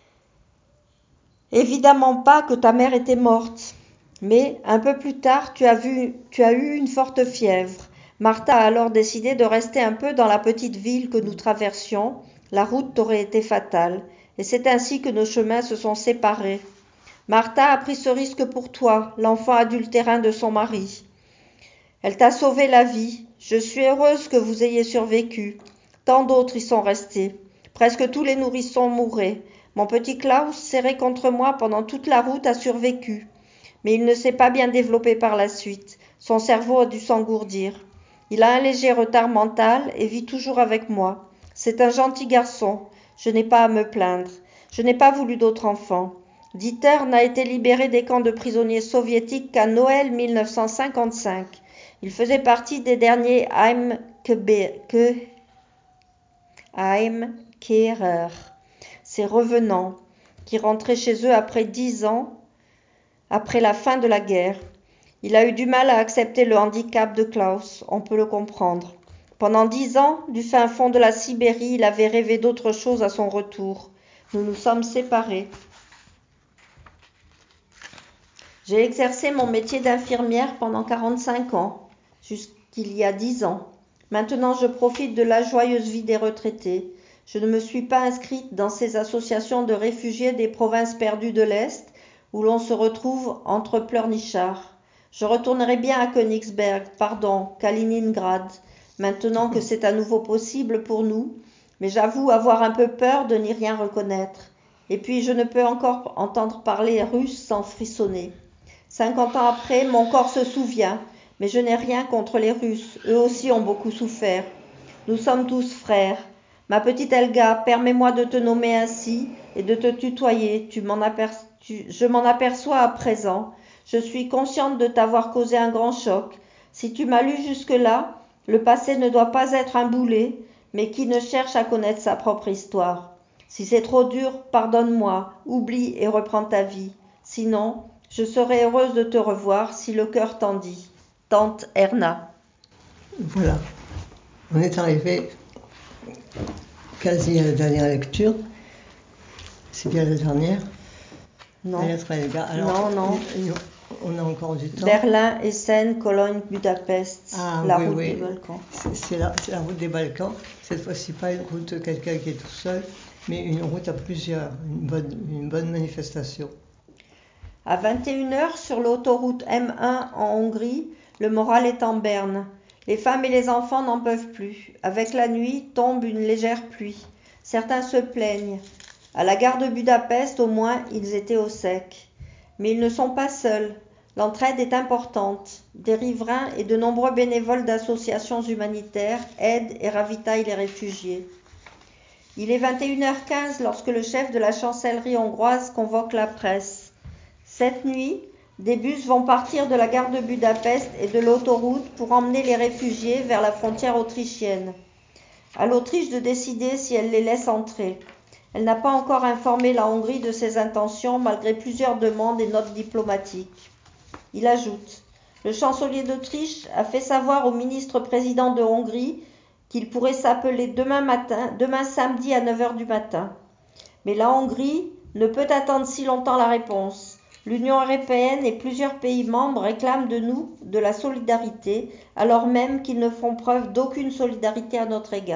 évidemment pas que ta mère était morte. Mais un peu plus tard, tu as, vu, tu as eu une forte fièvre. Martha a alors décidé de rester un peu dans la petite ville que nous traversions. La route aurait été fatale. Et c'est ainsi que nos chemins se sont séparés. Martha a pris ce risque pour toi, l'enfant adultérin de son mari. Elle t'a sauvé la vie. Je suis heureuse que vous ayez survécu. Tant d'autres y sont restés. Presque tous les nourrissons mouraient. Mon petit Klaus, serré contre moi pendant toute la route, a survécu. Mais il ne s'est pas bien développé par la suite. Son cerveau a dû s'engourdir. Il a un léger retard mental et vit toujours avec moi. C'est un gentil garçon. Je n'ai pas à me plaindre. Je n'ai pas voulu d'autres enfants. Dieter n'a été libéré des camps de prisonniers soviétiques qu'à Noël mille neuf cent cinquante-cinq. Il faisait partie des derniers Heimkehrer, ces revenants qui rentraient chez eux après dix ans, après la fin de la guerre. Il a eu du mal à accepter le handicap de Klaus, on peut le comprendre. Pendant dix ans, du fin fond de la Sibérie, il avait rêvé d'autre chose à son retour. Nous nous sommes séparés. J'ai exercé mon métier d'infirmière pendant quarante-cinq ans, jusqu'il y a dix ans. Maintenant, je profite de la joyeuse vie des retraités. Je ne me suis pas inscrite dans ces associations de réfugiés des provinces perdues de l'Est, où l'on se retrouve entre pleurnichards. Je retournerai bien à Königsberg, pardon, Kaliningrad, maintenant que c'est à nouveau possible pour nous, mais j'avoue avoir un peu peur de n'y rien reconnaître. Et puis je ne peux encore entendre parler russe sans frissonner. Cinquante ans après, mon corps se souvient, mais je n'ai rien contre les Russes, eux aussi ont beaucoup souffert. Nous sommes tous frères. Ma petite Elga, permets-moi de te nommer ainsi et de te tutoyer, tu m'en aperçois, tu, je m'en aperçois à présent. Je suis consciente de t'avoir causé un grand choc. Si tu m'as lu jusque-là, le passé ne doit pas être un boulet, mais qui ne cherche à connaître sa propre histoire. Si c'est trop dur, pardonne-moi, oublie et reprends ta vie. Sinon, je serai heureuse de te revoir si le cœur t'en dit. Tante Erna. Voilà. On est arrivé quasi à la dernière lecture. C'est bien la dernière. Non. La lettre à Elga. Alors, non, non. On a encore du temps. Berlin, Essen, Cologne, Budapest. Ah, la oui, route oui. des Balkans. C'est, c'est, la, c'est la route des Balkans. Cette fois-ci, pas une route de quelqu'un qui est tout seul, mais une route à plusieurs. Une bonne, une bonne manifestation. À vingt et une heures, sur l'autoroute M un en Hongrie, le moral est en berne. Les femmes et les enfants n'en peuvent plus. Avec la nuit, tombe une légère pluie. Certains se plaignent. À la gare de Budapest, au moins, ils étaient au sec. Mais ils ne sont pas seuls. L'entraide est importante. Des riverains et de nombreux bénévoles d'associations humanitaires aident et ravitaillent les réfugiés. Il est vingt et une heures quinze lorsque le chef de la chancellerie hongroise convoque la presse. Cette nuit, des bus vont partir de la gare de Budapest et de l'autoroute pour emmener les réfugiés vers la frontière autrichienne. À l'Autriche de décider si elle les laisse entrer. Elle n'a pas encore informé la Hongrie de ses intentions malgré plusieurs demandes et notes diplomatiques. Il ajoute « Le chancelier d'Autriche a fait savoir au ministre-président de Hongrie qu'il pourrait s'appeler demain matin, demain samedi à neuf heures du matin. Mais la Hongrie ne peut attendre si longtemps la réponse. L'Union européenne et plusieurs pays membres réclament de nous de la solidarité, alors même qu'ils ne font preuve d'aucune solidarité à notre égard. »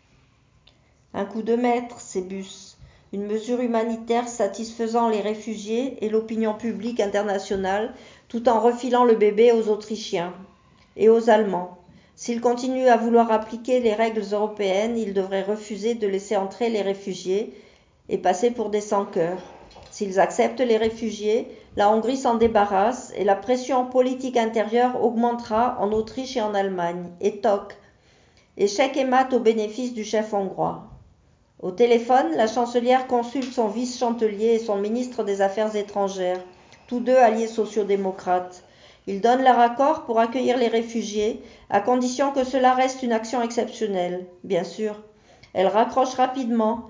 Un coup de maître, ces bus, une mesure humanitaire satisfaisant les réfugiés et l'opinion publique internationale, tout en refilant le bébé aux Autrichiens et aux Allemands. S'ils continuent à vouloir appliquer les règles européennes, ils devraient refuser de laisser entrer les réfugiés et passer pour des sans-cœurs. S'ils acceptent les réfugiés, la Hongrie s'en débarrasse et la pression politique intérieure augmentera en Autriche et en Allemagne. Et toc, échec et mat au bénéfice du chef hongrois. Au téléphone, la chancelière consulte son vice-chancelier et son ministre des Affaires étrangères, tous deux alliés sociaux-démocrates. Ils donnent leur accord pour accueillir les réfugiés, à condition que cela reste une action exceptionnelle, bien sûr. Elle raccroche rapidement.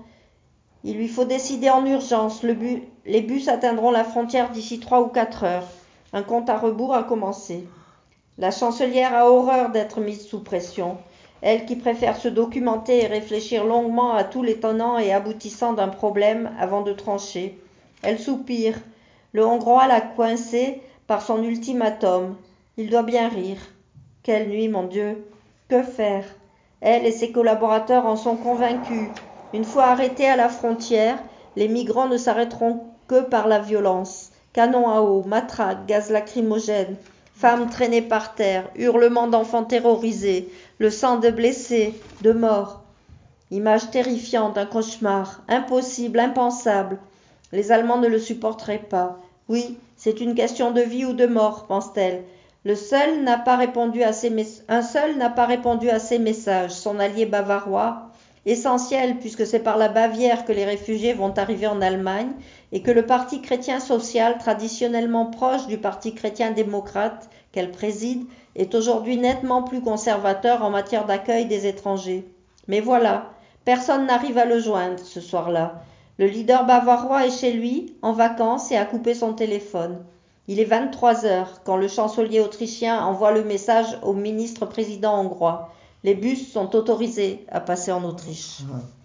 Il lui faut décider en urgence. Le bu- les bus atteindront la frontière d'ici trois ou quatre heures. Un compte à rebours a commencé. La chancelière a horreur d'être mise sous pression. Elle qui préfère se documenter et réfléchir longuement à tous les tenants et aboutissants d'un problème avant de trancher. Elle soupire. Le Hongrois l'a coincée par son ultimatum. Il doit bien rire. Quelle nuit, mon Dieu! Que faire? Elle et ses collaborateurs en sont convaincus. Une fois arrêtés à la frontière, les migrants ne s'arrêteront que par la violence. Canons à eau, matraques, gaz lacrymogènes, femmes traînées par terre, hurlements d'enfants terrorisés, le sang de blessés, de morts. Image terrifiante, un cauchemar, impossible, impensable. Les Allemands ne le supporteraient pas. Oui, c'est une question de vie ou de mort, pense-t-elle. Le seul n'a pas répondu à ses mes- Un seul n'a pas répondu à ses messages, son allié bavarois, essentiel puisque c'est par la Bavière que les réfugiés vont arriver en Allemagne et que le Parti chrétien-social, traditionnellement proche du Parti chrétien-démocrate qu'elle préside, est aujourd'hui nettement plus conservateur en matière d'accueil des étrangers. Mais voilà, personne n'arrive à le joindre ce soir-là. Le leader bavarois est chez lui, en vacances, et a coupé son téléphone. Il est vingt-trois heures quand le chancelier autrichien envoie le message au ministre-président hongrois. Les bus sont autorisés à passer en Autriche.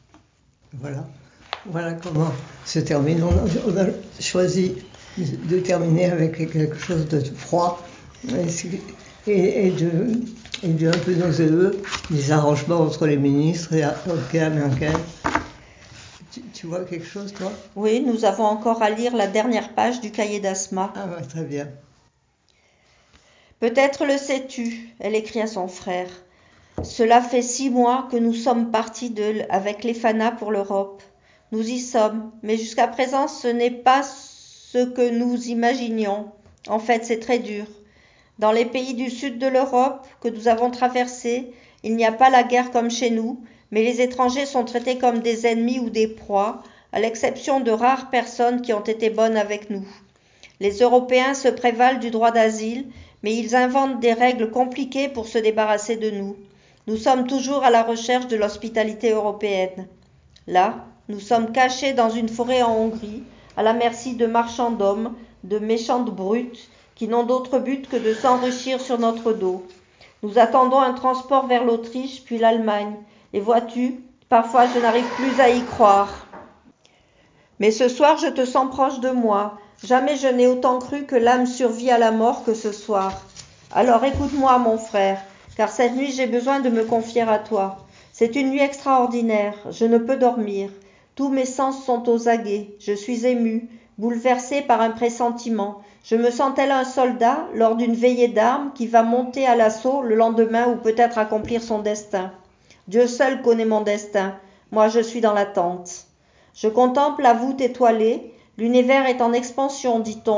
Voilà, voilà comment se termine. On a, on a choisi de terminer avec quelque chose de froid et, et, de, et de un peu nauséeux, des arrangements entre les ministres et Angela Merkel. Tu, tu vois quelque chose, toi? Oui, nous avons encore à lire la dernière page du cahier d'Asma. Ah ouais, très bien. Peut-être le sais-tu, elle écrit à son frère. Cela fait six mois que nous sommes partis de, avec les Fana pour l'Europe. Nous y sommes, mais jusqu'à présent ce n'est pas ce que nous imaginions. En fait, c'est très dur. Dans les pays du sud de l'Europe que nous avons traversés, il n'y a pas la guerre comme chez nous, mais les étrangers sont traités comme des ennemis ou des proies, à l'exception de rares personnes qui ont été bonnes avec nous. Les Européens se prévalent du droit d'asile, mais ils inventent des règles compliquées pour se débarrasser de nous. Nous sommes toujours à la recherche de l'hospitalité européenne. Là, nous sommes cachés dans une forêt en Hongrie, à la merci de marchands d'hommes, de méchantes brutes, qui n'ont d'autre but que de s'enrichir sur notre dos. Nous attendons un transport vers l'Autriche, puis l'Allemagne. Et vois-tu, parfois je n'arrive plus à y croire. Mais ce soir, je te sens proche de moi. Jamais je n'ai autant cru que l'âme survit à la mort que ce soir. Alors écoute-moi, mon frère, car cette nuit j'ai besoin de me confier à toi. C'est une nuit extraordinaire, je ne peux dormir. Tous mes sens sont aux aguets, je suis émue, bouleversée par un pressentiment. Je me sens tel un soldat lors d'une veillée d'armes qui va monter à l'assaut le lendemain ou peut-être accomplir son destin. Dieu seul connaît mon destin, moi je suis dans l'attente. Je contemple la voûte étoilée, l'univers est en expansion, dit-on.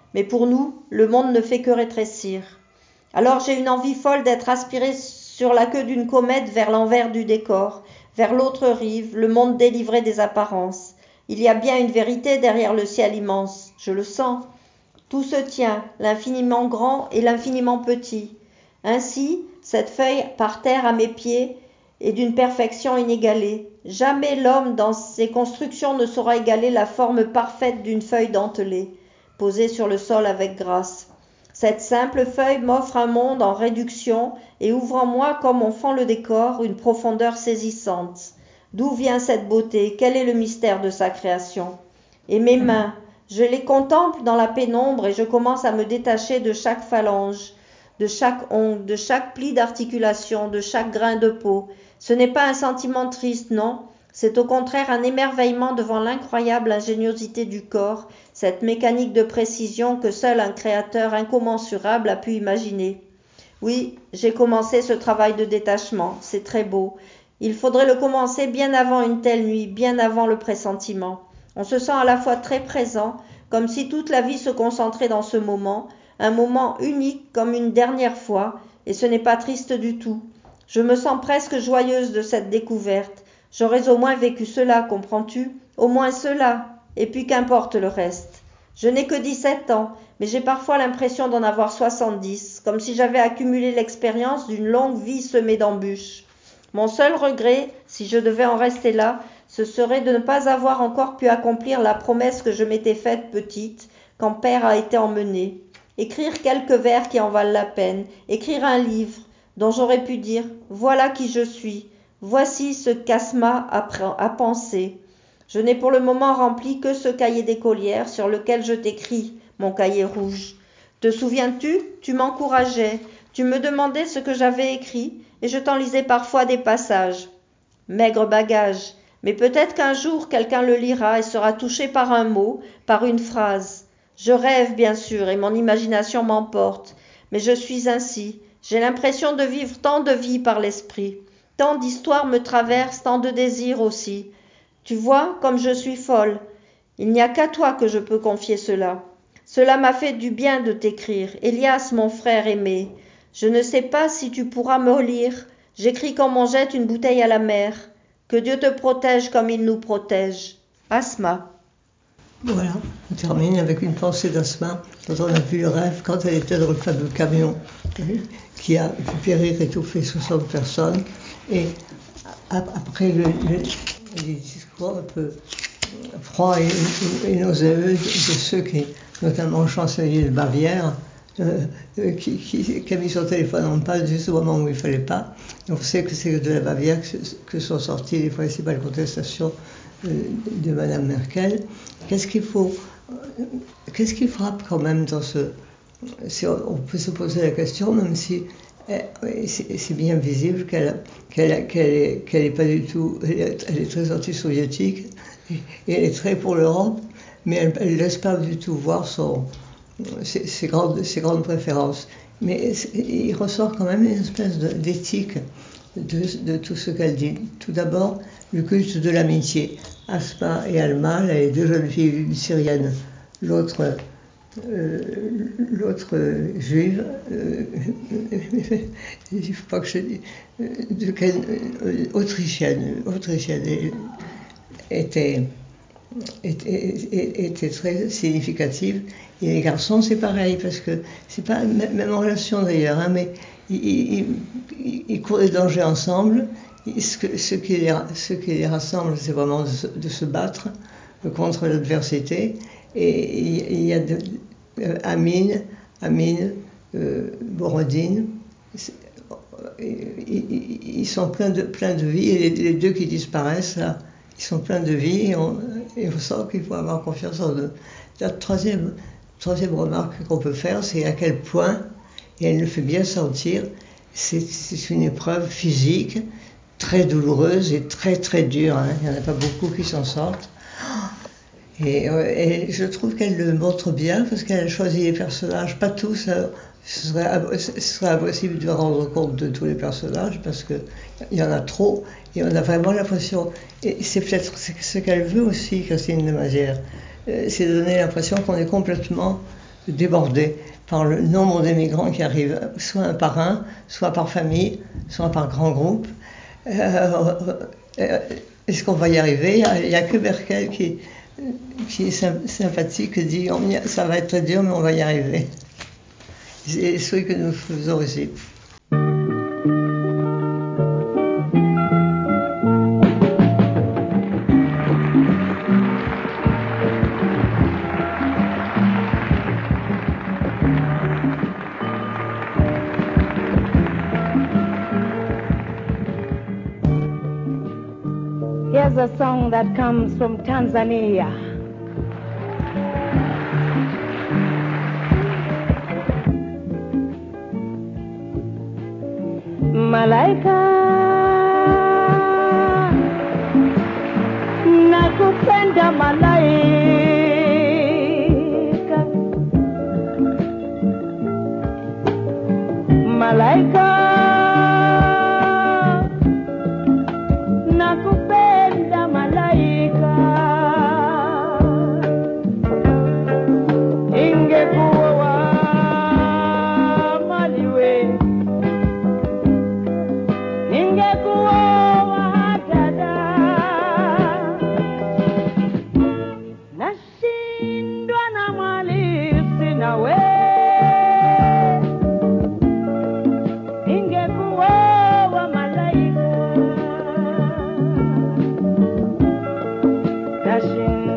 Mais pour nous, le monde ne fait que rétrécir. Alors j'ai une envie folle d'être aspirée sur la queue d'une comète vers l'envers du décor, vers l'autre rive, le monde délivré des apparences. Il y a bien une vérité derrière le ciel immense, je le sens. Tout se tient, l'infiniment grand et l'infiniment petit. Ainsi, cette feuille par terre à mes pieds est d'une perfection inégalée. Jamais l'homme dans ses constructions ne saura égaler la forme parfaite d'une feuille dentelée, posée sur le sol avec grâce. Cette simple feuille m'offre un monde en réduction et ouvre en moi, comme on fend le décor, une profondeur saisissante. D'où vient cette beauté? Quel est le mystère de sa création? Et mes mains, je les contemple dans la pénombre et je commence à me détacher de chaque phalange, de chaque ongle, de chaque pli d'articulation, de chaque grain de peau. Ce n'est pas un sentiment triste, non, c'est au contraire un émerveillement devant l'incroyable ingéniosité du corps, cette mécanique de précision que seul un créateur incommensurable a pu imaginer. Oui, j'ai commencé ce travail de détachement, c'est très beau. Il faudrait le commencer bien avant une telle nuit, bien avant le pressentiment. On se sent à la fois très présent, comme si toute la vie se concentrait dans ce moment, un moment unique comme une dernière fois, et ce n'est pas triste du tout. Je me sens presque joyeuse de cette découverte. J'aurais au moins vécu cela, comprends-tu? Au moins cela, et puis qu'importe le reste. Je n'ai que dix-sept ans, mais j'ai parfois l'impression d'en avoir soixante-dix, comme si j'avais accumulé l'expérience d'une longue vie semée d'embûches. Mon seul regret, si je devais en rester là, ce serait de ne pas avoir encore pu accomplir la promesse que je m'étais faite petite, quand père a été emmené. Écrire quelques vers qui en valent la peine, écrire un livre, dont j'aurais pu dire « Voilà qui je suis, voici ce qu'Asma a, a pensé ». Je n'ai pour le moment rempli que ce cahier d'écolière sur lequel je t'écris, mon cahier rouge. Te souviens-tu? Tu m'encourageais, tu me demandais ce que j'avais écrit, et je t'en lisais parfois des passages. Maigre bagage, mais peut-être qu'un jour quelqu'un le lira et sera touché par un mot, par une phrase. Je rêve, bien sûr, et mon imagination m'emporte, mais je suis ainsi. J'ai l'impression de vivre tant de vies par l'esprit. Tant d'histoires me traversent, tant de désirs aussi. Tu vois, comme je suis folle. Il n'y a qu'à toi que je peux confier cela. Cela m'a fait du bien de t'écrire. Elias, mon frère aimé, je ne sais pas si tu pourras me lire. J'écris comme on jette une bouteille à la mer. Que Dieu te protège comme il nous protège. Asma. Voilà, on termine avec une pensée d'Asma, quand on a vu le rêve, quand elle était dans le fameux camion qui a pu périr, étouffer soixante personnes. Et après le, le, les discours un peu froids et, et, et nauséeux de, de ceux qui, notamment le chancelier de Bavière, euh, qui, qui, qui a mis son téléphone en panne juste au moment où il ne fallait pas. On sait que c'est de la Bavière que, que sont sorties les principales contestations euh, de Madame Merkel. Qu'est-ce qu'il faut, qu'est-ce qui frappe quand même dans ce... Si on, on peut se poser la question, même si c'est, c'est bien visible qu'elle qu'elle, qu'elle est, qu'elle est pas du tout... Elle est, elle est très anti-soviétique et, et elle est très pour l'Europe, mais elle ne laisse pas du tout voir son, ses, ses, grandes, ses grandes préférences. Mais il ressort quand même une espèce de, d'éthique de, de tout ce qu'elle dit. Tout d'abord, le culte de l'amitié. Asma et Alma, les deux jeunes filles, une syrienne, l'autre, euh, l'autre euh, juive, euh, il ne faut pas que je dise, de quelle, euh, autrichienne, autrichienne, était, était, était très significative. Et les garçons, c'est pareil, parce que c'est pas même en relation d'ailleurs, hein, mais ils, ils, ils, ils courent des dangers ensemble. Ce, que, ce, qui les, ce qui les rassemble, c'est vraiment de se, de se battre contre l'adversité. Et il y a de, euh, Amine, Amine, euh, Borodine, ils, ils sont pleins de, pleins de vie. Et les, les deux qui disparaissent, là, ils sont pleins de vie. Et on, et on sent qu'il faut avoir confiance en eux. La troisième, troisième remarque qu'on peut faire, c'est à quel point, et elle le fait bien sentir, c'est, c'est une épreuve physique très douloureuse et très très dure, hein. Il n'y en a pas beaucoup qui s'en sortent. Et, et je trouve qu'elle le montre bien parce qu'elle a choisi les personnages, pas tous, hein. Ce serait, ce serait impossible de rendre compte de tous les personnages parce qu'il y en a trop et on a vraiment l'impression, et c'est peut-être ce qu'elle veut aussi, Christine Lemazière, c'est donner l'impression qu'on est complètement débordé par le nombre de migrants qui arrivent, soit un par un, soit par famille, soit par grand groupe. Euh, euh, Est-ce qu'on va y arriver? Il n'y a, a que Merkel qui, qui est sympathique et dit on, ça va être dur, mais on va y arriver. C'est ce que nous faisons aussi. Here's a song that comes from Tanzania. Malaika, nakupenda malaika, malaika, nakupenda malaika, ingekuwa wa maliwe, ingekuwa wa dada, nashindwa na mali sina we, ingekuwa wa malaika, nashindwa